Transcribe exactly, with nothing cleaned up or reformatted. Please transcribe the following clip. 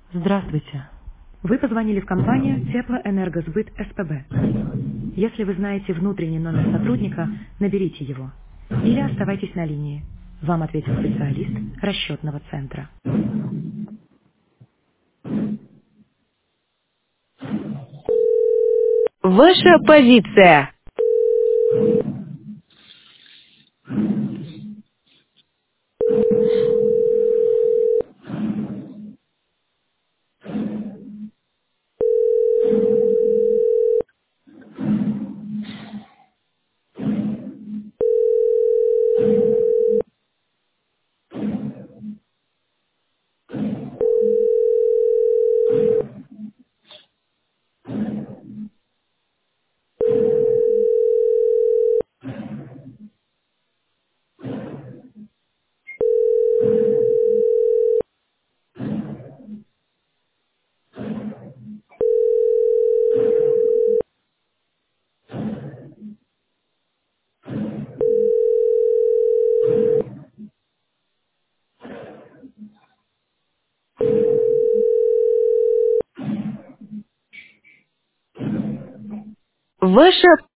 Здравствуйте. Вы позвонили в компанию Теплоэнергосбыт СПБ. Если вы знаете внутренний номер сотрудника, наберите его. Или оставайтесь на линии. Вам ответит специалист расчетного центра. Ваша позиция. Ваша